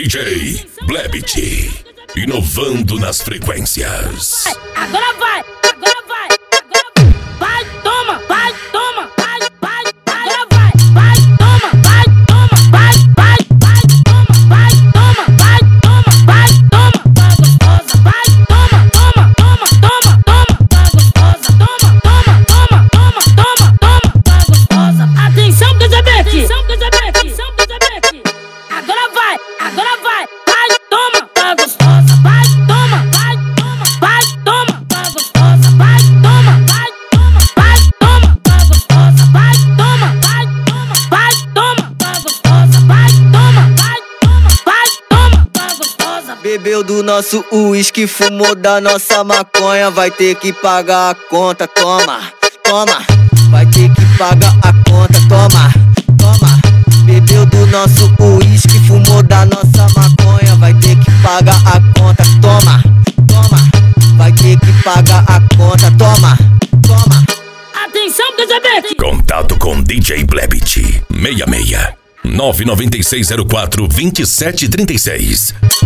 DJ Blebit, inovando nas frequências. Agora vai, agora vai, agora vai, toma, vai, toma, vai, agora vai, toma, vai, toma, vai, toma, vai, toma, vai, toma, vai, toma, vai gostosa, vai, toma, toma, toma, toma, toma, vai gostosa, toma, toma, toma, toma, toma, toma, vai gostosa. Atenção, Bezebete, atenção, Bezebete, atenção, Bezebete. Agora vai, vai, toma, vai gostosa, vai, toma, vai, toma, vai, toma, vai gostosa, vai, toma, vai, toma, vai, toma, vai gostosa, vai, toma, vai, toma, vai, toma, vai gostosa, vai, toma, vai, toma, vai, toma, vai gostosa. Bebeu do nosso uísque, fumou da nossa maconha, vai ter que pagar a conta, toma, toma, vai ter que pagar a conta, toma, toma. Bebeu do nosso uísque, fumou da nossa maconha, vai ter que pagar a conta, toma, toma, vai ter que pagar a conta, toma, toma. Atenção, Bezebete. Contato com DJ Blebit 66 99604 2736.